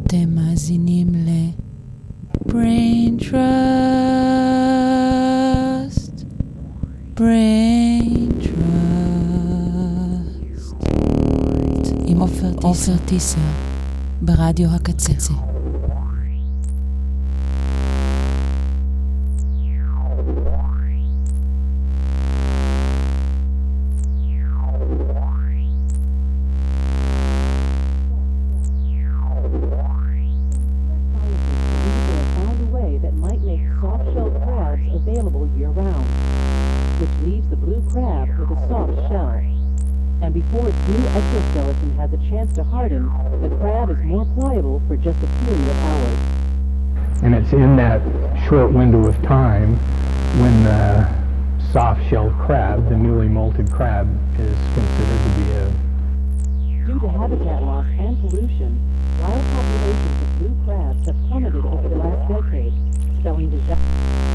אתם מאזינים ל-Brain Trust. Brain Trust. עם עופר טיסר ברדיו הקצה. Before its new exoskeleton has a chance to harden, the crab is more pliable for just a period of hours. And it's in that short window of time when the soft-shelled crab, the newly molted crab, is considered to be a... Due to habitat loss and pollution, wild populations of blue crabs have plummeted over the last decade, spelling disaster.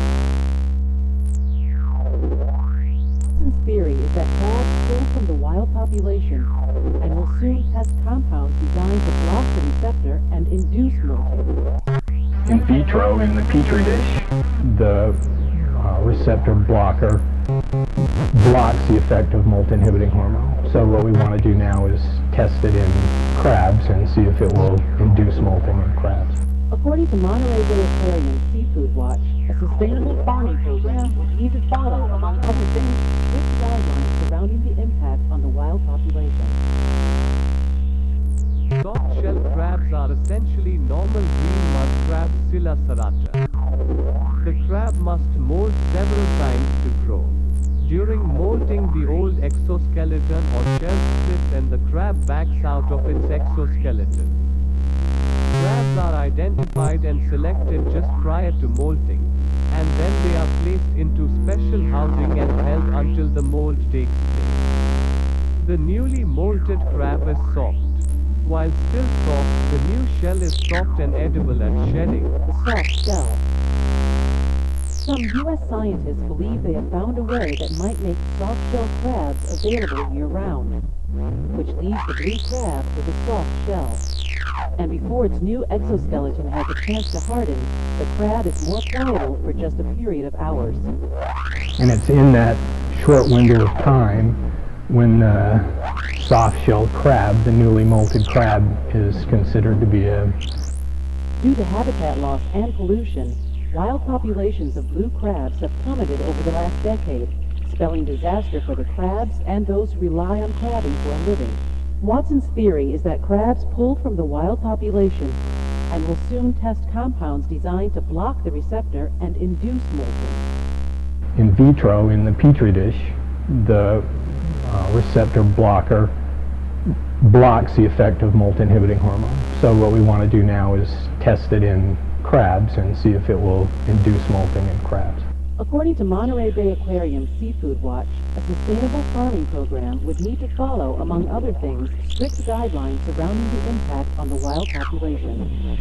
Watson's theory is that crabs pull from the wild population and will soon test compounds designed to block the receptor and induce molting. In vitro, in the petri dish, the receptor blocker blocks the effect of molt-inhibiting hormone. So what we want to do now is test it in crabs and see if it will induce molting in crabs. According to Monterey Bay Aquarium Seafood Watch, a sustainable farming program would need to follow, among other things, strict guidelines surrounding the impact on the wild population. Soft-shell crabs are essentially normal green mud crab Scilla serrata. The crab must molt several times to grow. During molting, the old exoskeleton or shell splits and the crab backs out of its exoskeleton. Crabs are identified and selected just prior to molting, and then they are placed into special housing and held until the molt takes place. The newly molted crab is soft. While still soft, the new shell is soft and edible at shedding. The soft shell. Some U.S. scientists believe they have found a way that might make soft-shell crabs available year-round, which leaves the blue crab with a soft shell. And before its new exoskeleton has a chance to harden, the crab is more pliable for just a period of hours. And it's in that short window of time when the soft-shelled crab, the newly molted crab, is considered to be a... Due to habitat loss and pollution, wild populations of blue crabs have plummeted over the last decade, spelling disaster for the crabs and those who rely on crabbing for a living. Watson's theory is that crabs pull from the wild population and will soon test compounds designed to block the receptor and induce molting. In vitro, in the petri dish, the receptor blocker blocks the effect of molt-inhibiting hormone. So what we want to do now is test it in crabs and see if it will induce molting in crabs. According to Monterey Bay Aquarium Seafood Watch, a sustainable farming program would need to follow, among other things, strict guidelines surrounding the impact on the wild population.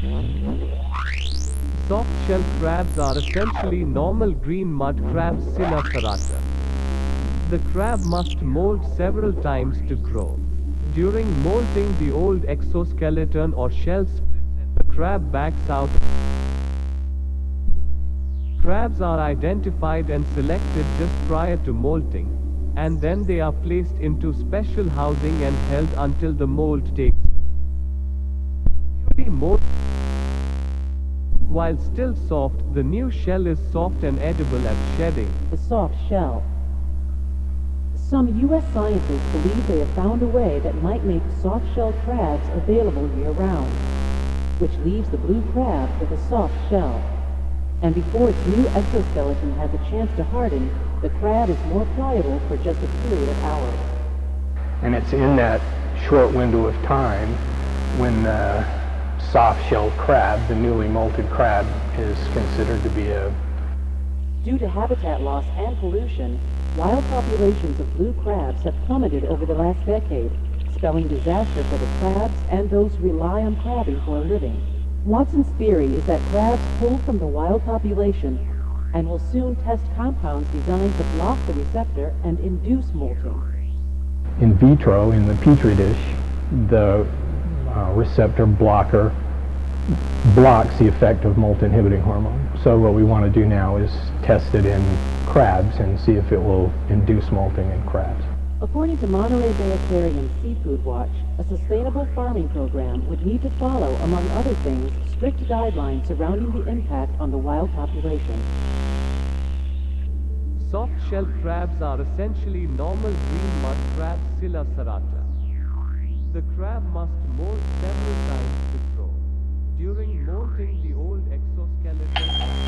Soft-shell crabs are essentially normal green mud crab Scilla serrata. The crab must molt several times to grow. During molting, the old exoskeleton or shell splits and the crab backs out. Crabs are identified and selected just prior to molting, and then they are placed into special housing and held until the molt takes place. While still soft, the new shell is soft and edible at shedding. The soft shell. Some U.S. scientists believe they have found a way that might make soft-shelled crabs available year-round, which leaves the blue crab with a soft shell. And before its new exoskeleton has a chance to harden, the crab is more pliable for just a period of hours. And it's in that short window of time when the soft-shelled crab, the newly molted crab, is considered to be a... Due to habitat loss and pollution, wild populations of blue crabs have plummeted over the last decade, spelling disaster for the crabs and those who rely on crabbing for a living. Watson's theory is that crabs pull from the wild population and will soon test compounds designed to block the receptor and induce molting. In vitro, in the petri dish, the receptor blocker blocks the effect of molt inhibiting hormone. So what we want to do now is test it in crabs and see if it will induce molting in crabs. According to Monterey Bay Aquarium Seafood Watch, a sustainable farming program would need to follow, among other things, strict guidelines surrounding the impact on the wild population. Soft-shell crabs are essentially normal green mud crabs, Scilla serrata. The crab must molt several times to grow. During molting, the old exoskeleton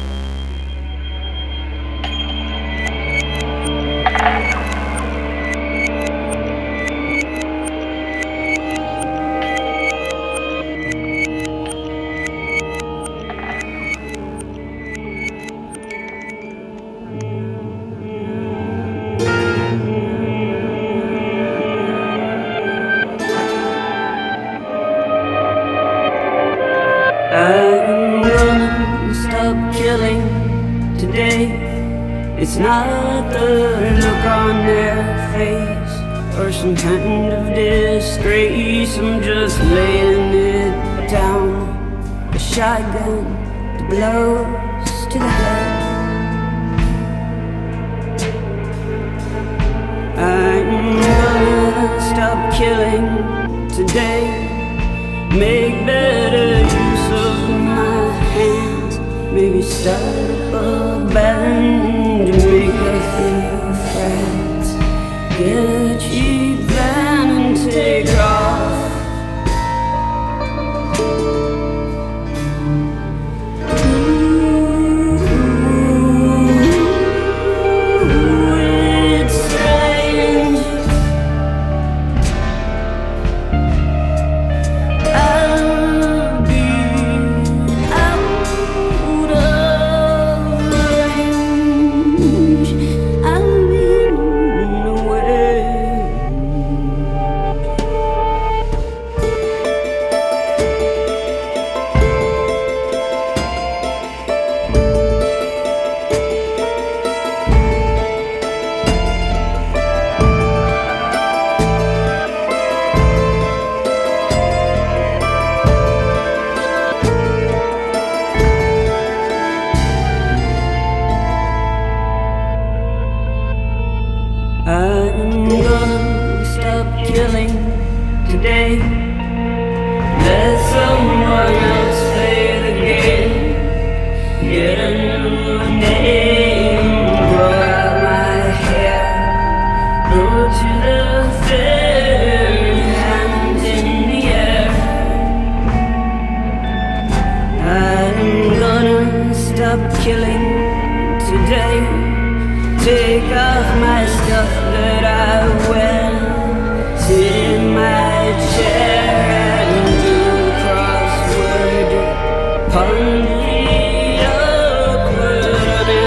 I'm gonna stop killing today. It's not the look on their face or some kind of disgrace. I'm just laying it down. A shotgun that blows to the head. I'm gonna stop killing today. Make better use of my hands. Maybe start a band and make a few friends. Get a cheap van and take off. I'm gonna stop killing today. Let someone else play the game. Get a new name, grow out my hair. Go to the fair, hands in the air. I'm gonna stop killing today. Take off my stuff that I wear. Sit in my chair and do crossword. Ponder the awkward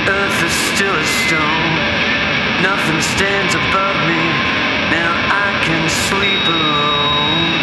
Earth is still a stone. Nothing stands above me. Now I can sleep alone.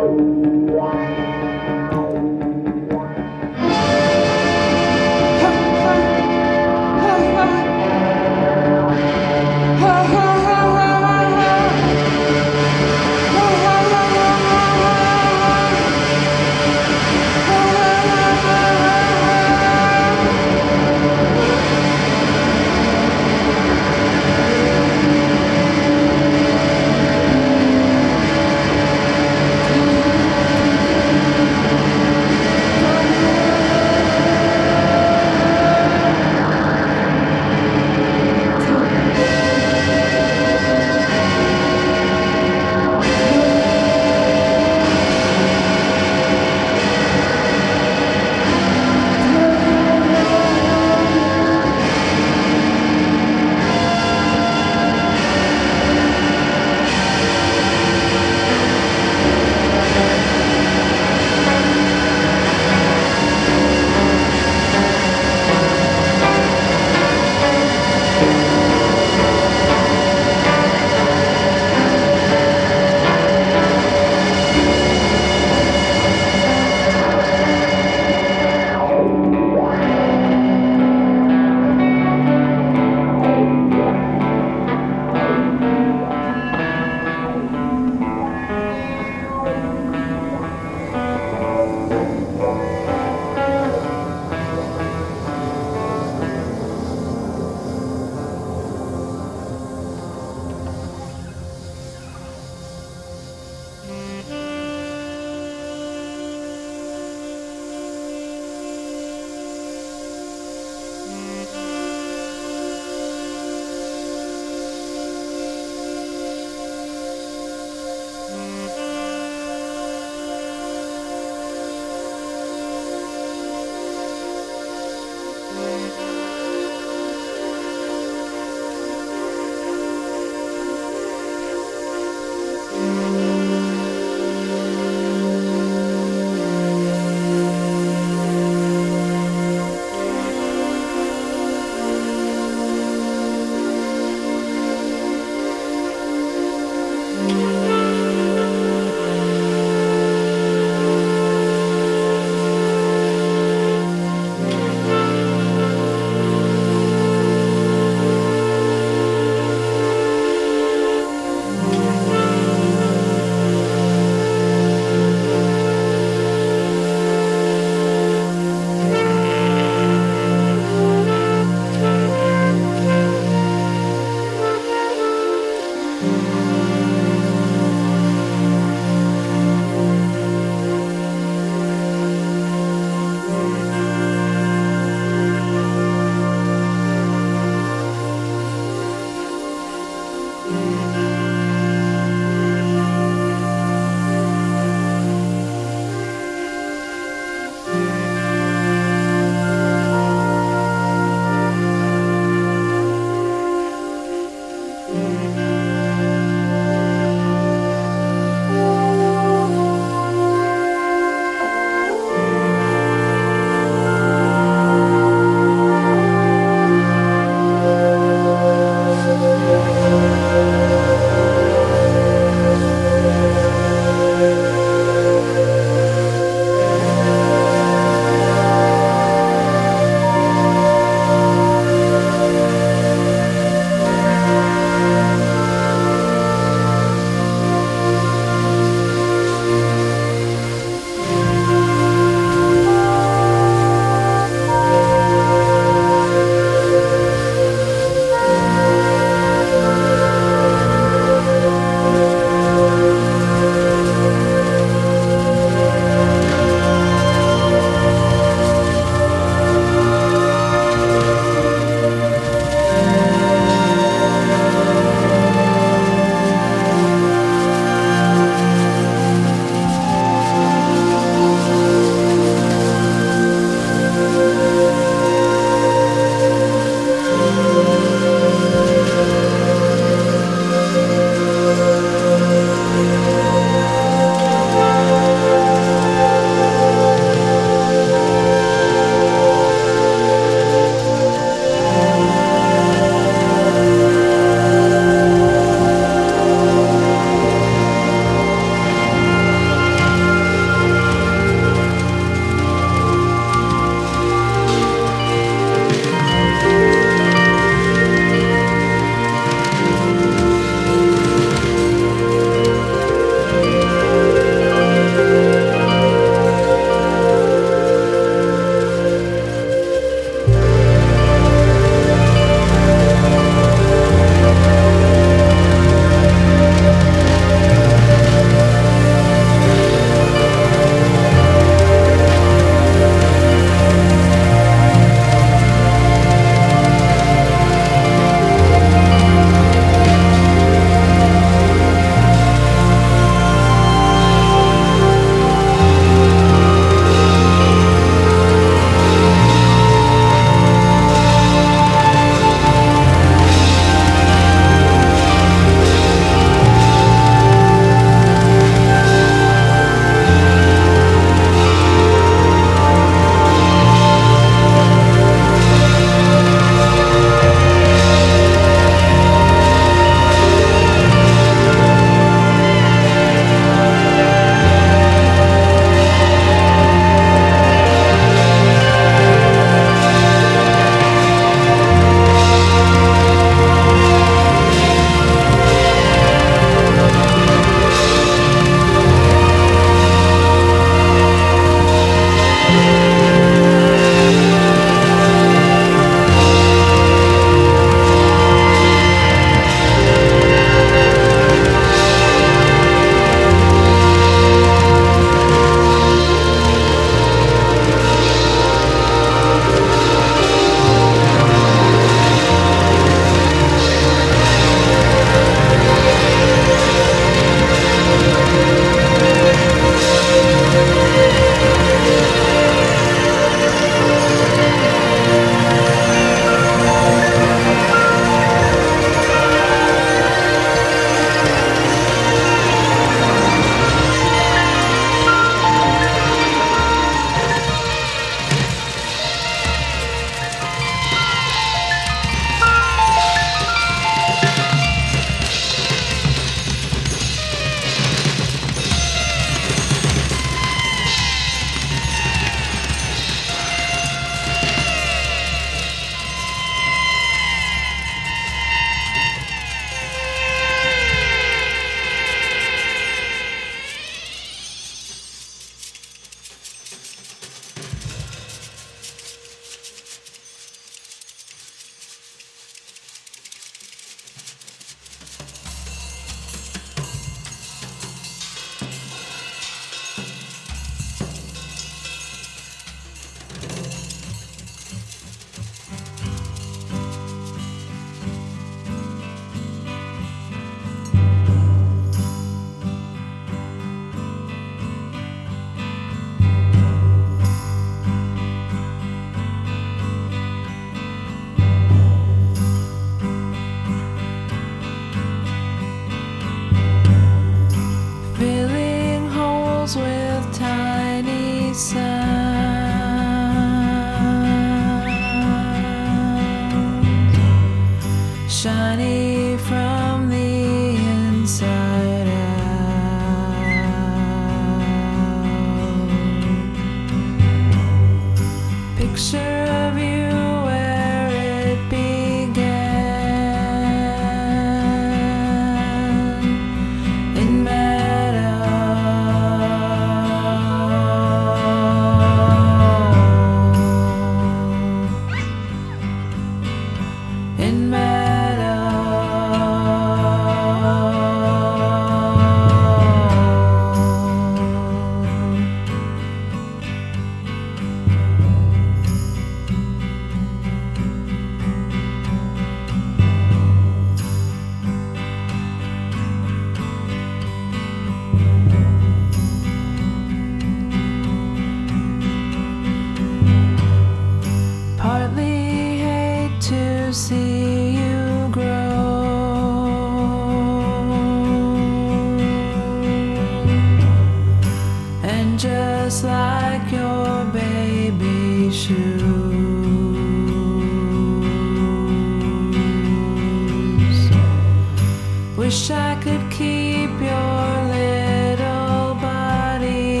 wish I could keep your little body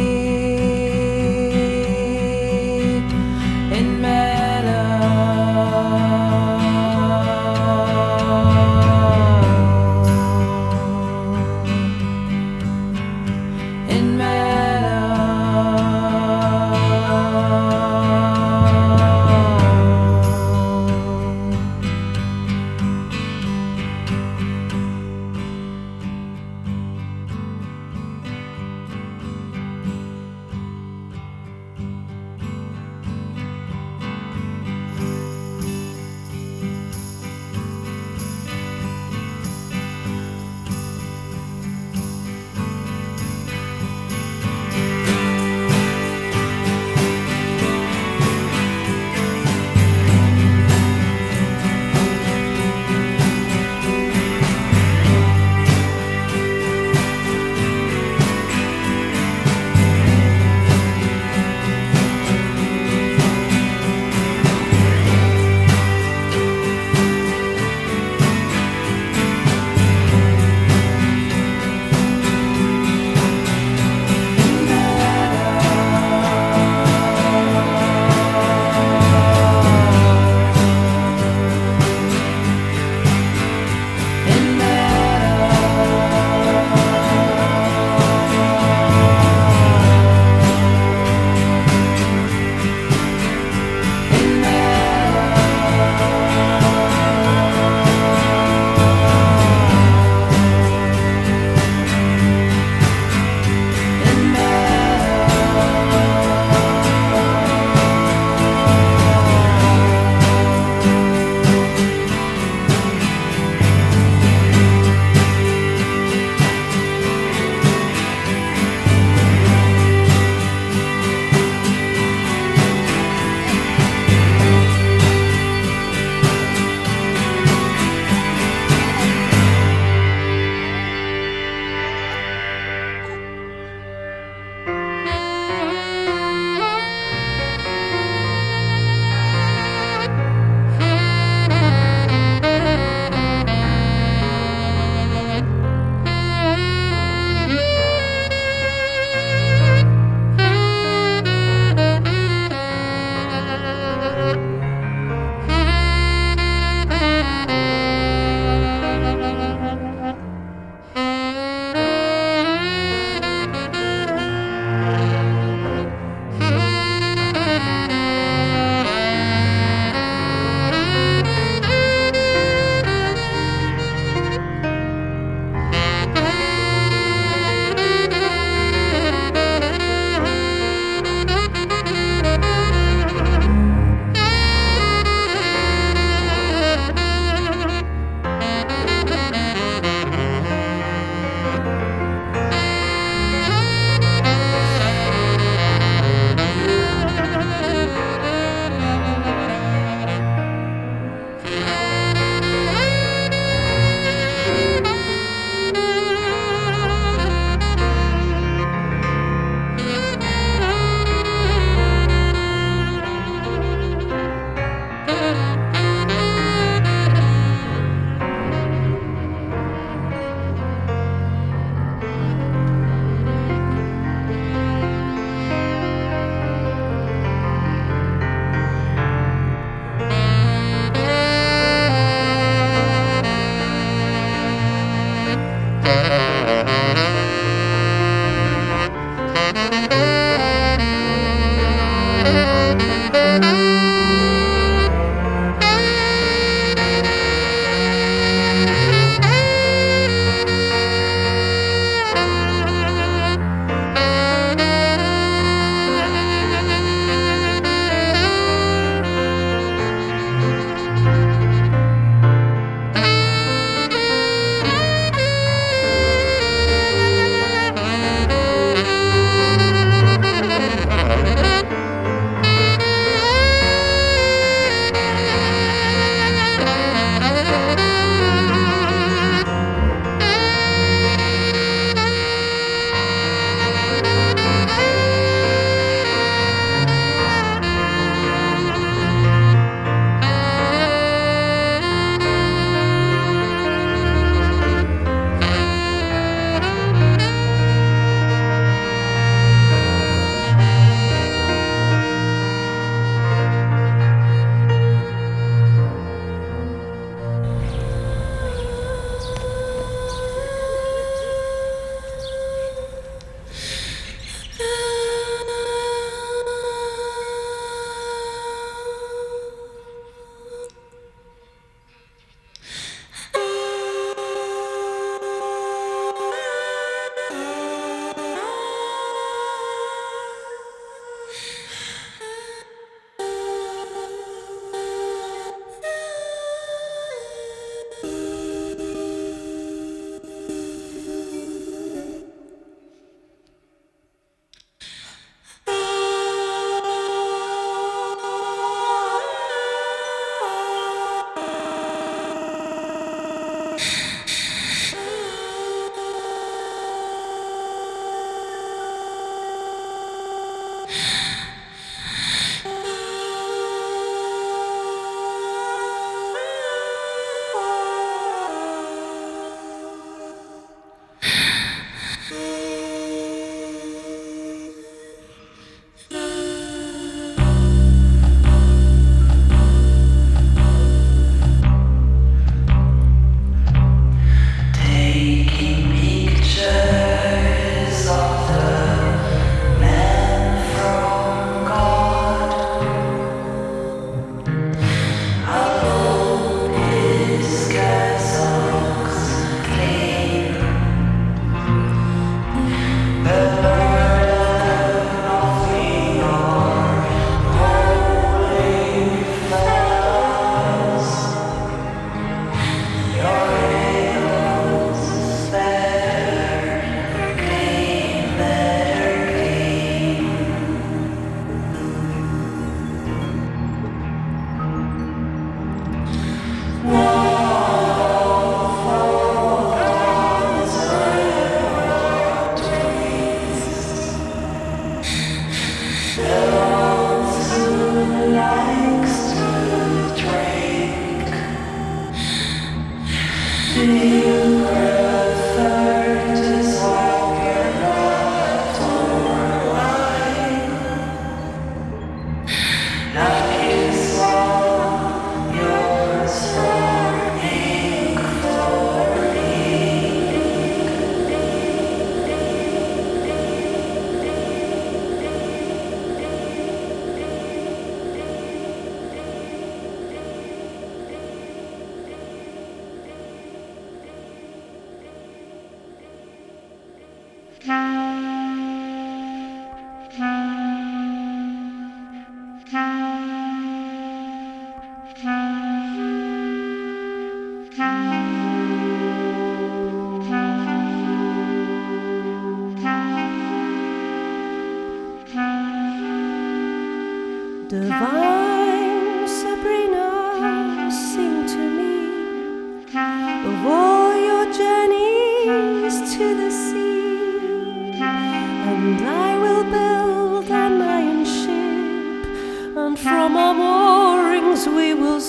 in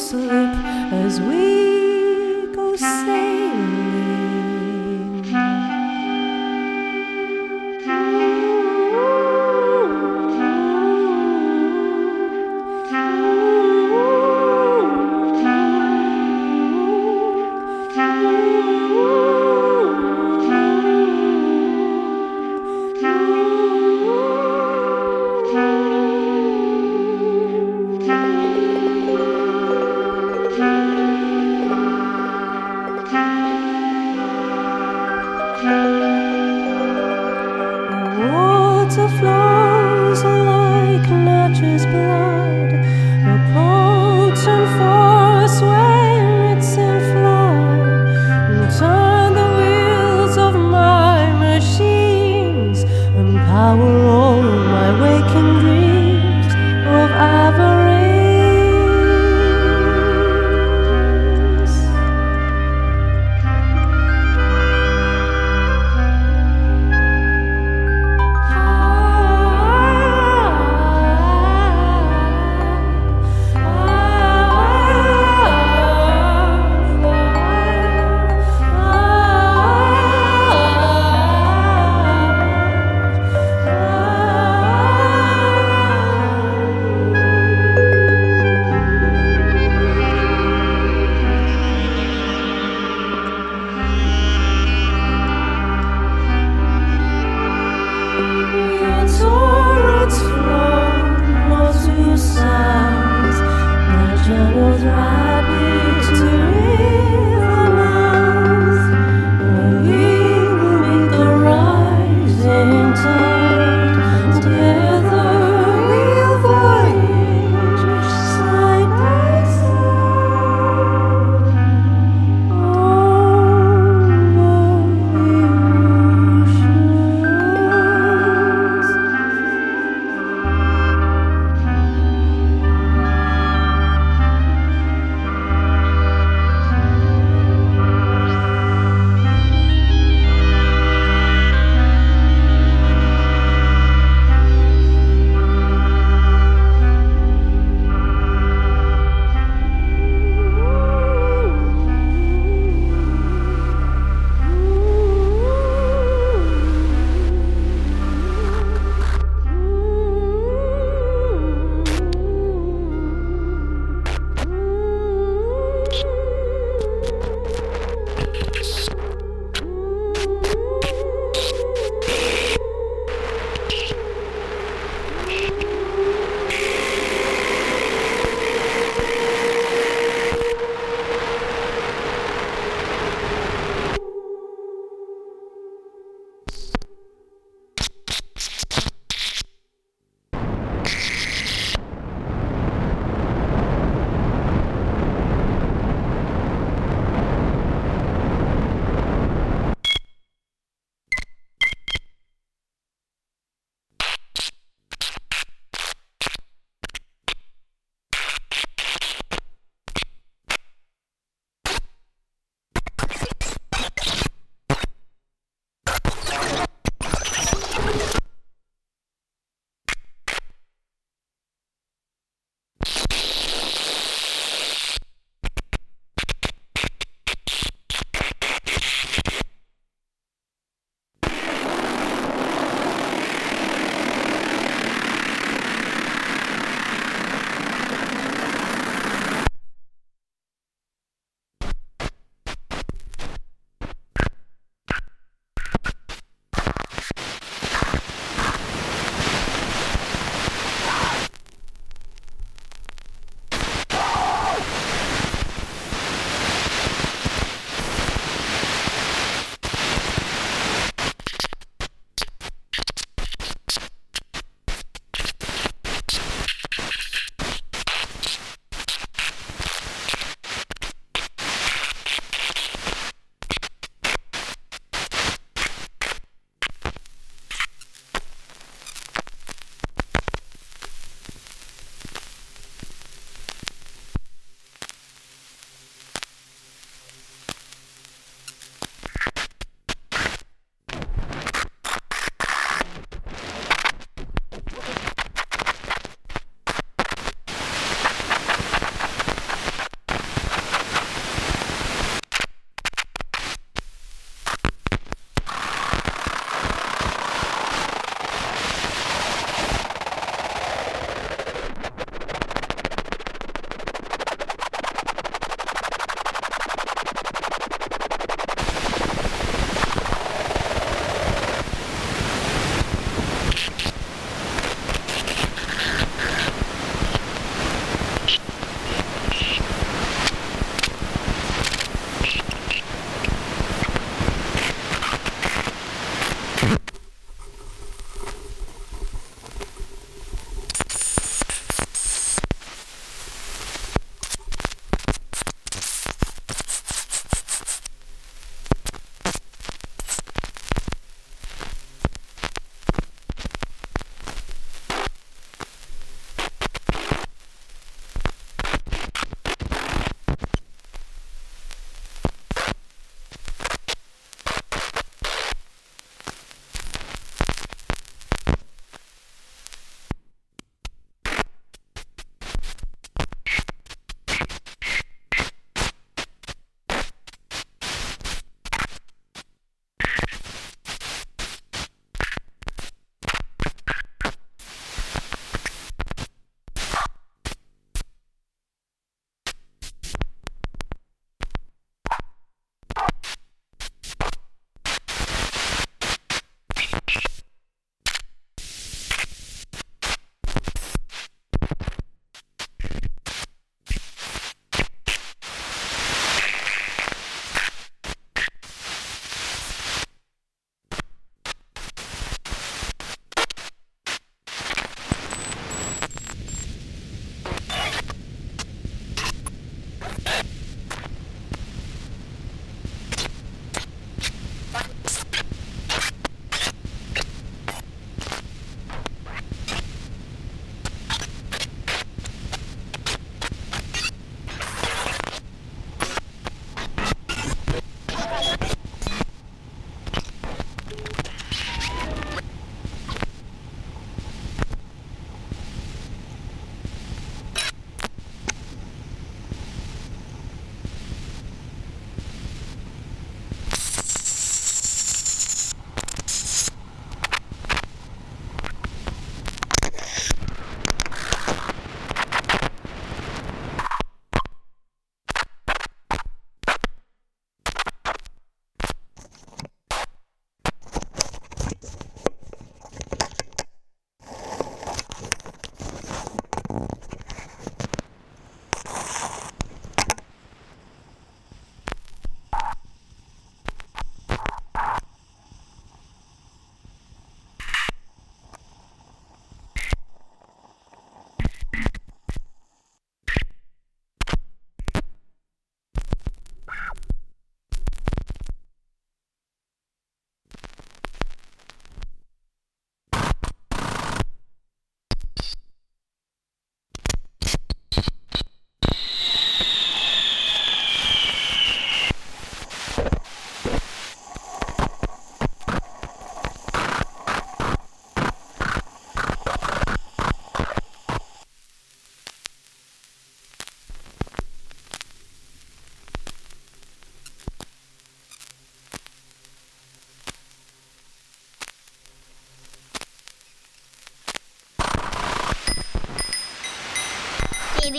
slip as we go sailing.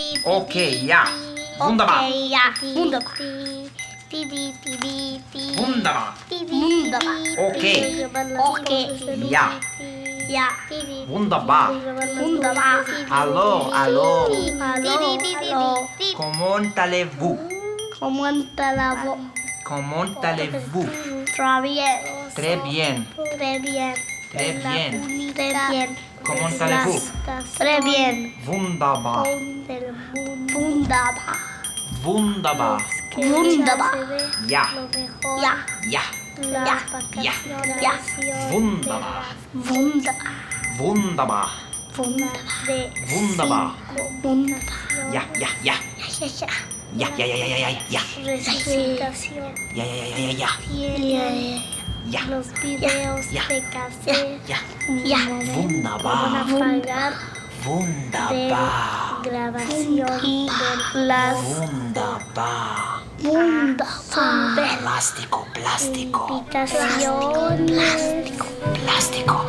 Okay, ja. Wunderbar. Okay, ja. Wunderbar. Wunderbar. Wunderbar. Okay. Okay. Ja. Ja. Wunderbar. Wunderbar. Allô, allô. Hallo. Comment allez-vous? Comment allez-vous? Comment allez-vous? Très bien. Très bien. Très bien. Très bien. Très bien. Comment allez-vous? Très bien. Wunderbar. Wunderbar. Wunderbar. Wunderbar. Ja. Ja. Ja. Ja. Ja. Ja. Wunderbar. Wunderbar. Wunderbar. Wunderbar. Wunderbar. Ja, ja, ja. Ja, ja, ja. Ja, ja, ja, ja, ja, ja, ja. Recitación. Ja, ja, ja, ja, ja, ja. Ja. Los videos Ja. de café. Ja. Ya. Wunderbar. Apagar Wunderbar. grabación de las Wunderbar. Wunderbar. Plástico, plástico. Invitaciones. Plástico.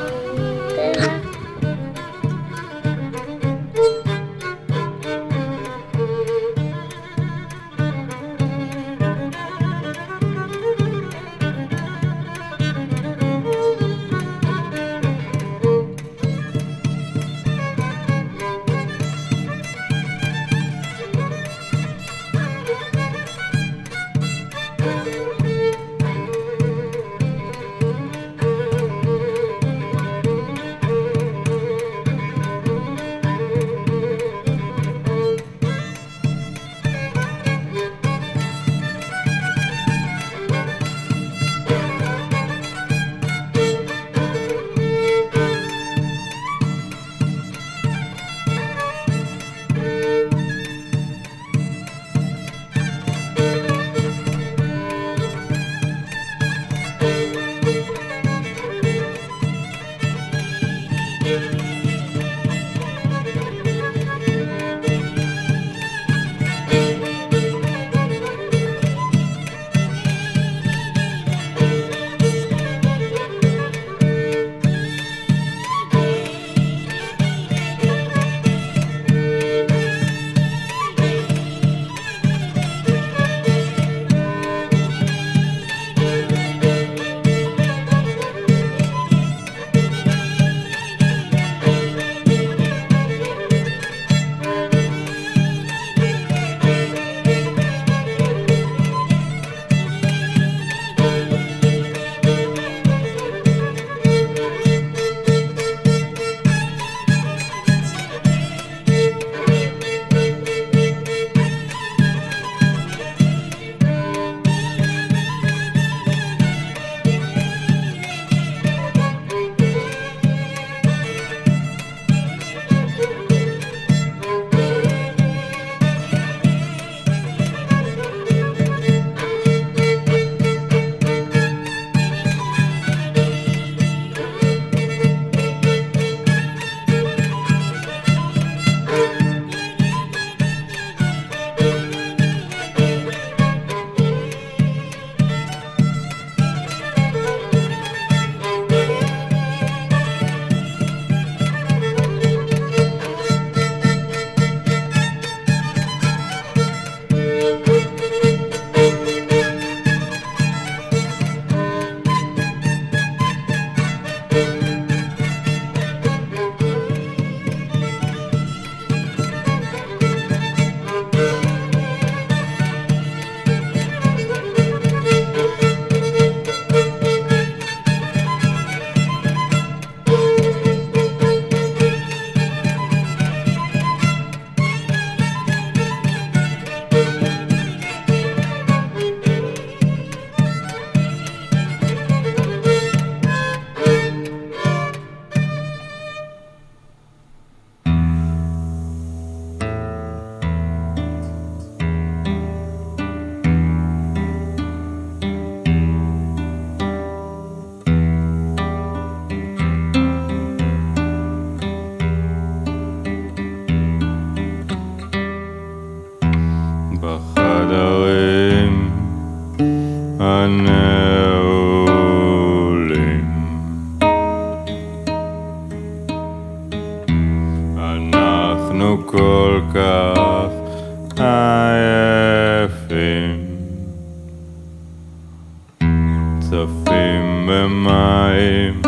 צופים במים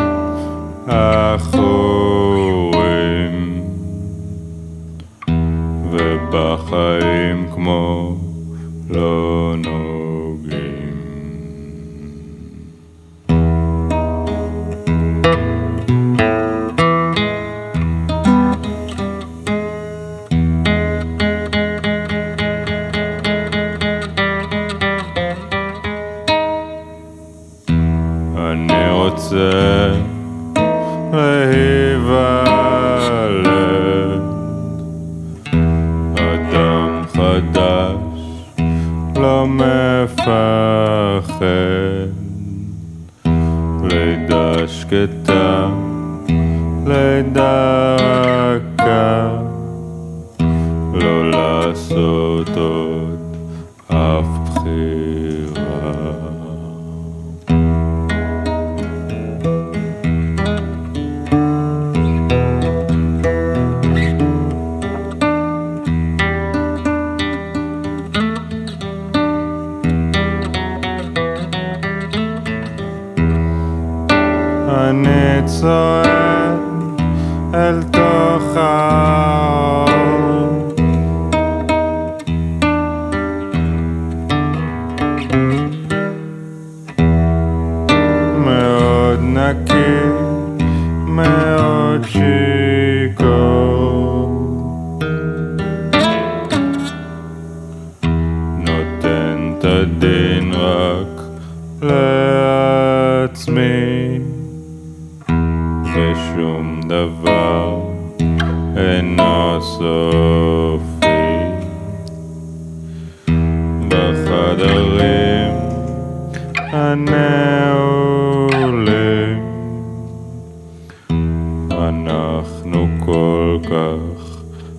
אחורים ובחיים כמו לא נוגעים. אני רוצה להיוולד אדם חדש, לא מפחד, לידה שקטה, לידה רכה, לא לעשות עוד אף בחירה. אני צועד אל תוך האור, מאוד נקי, מאוד שיקור, נותן את הדין רק לעצמי, ושום דבר אינו סופי. בחדרים הנעולים אנחנו כל כך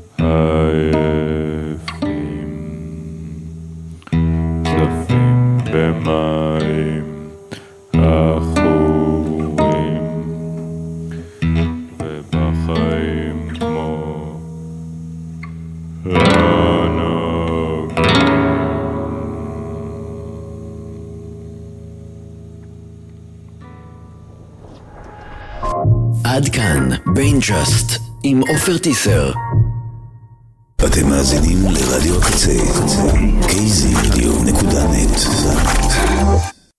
עייפים, צופים במים אחורים ובחיים כמו לא נוגעים. עד כאן Brain Trust עם עופר טיסר. אתם מאזינים לרדיו הקצה, kzradio.net.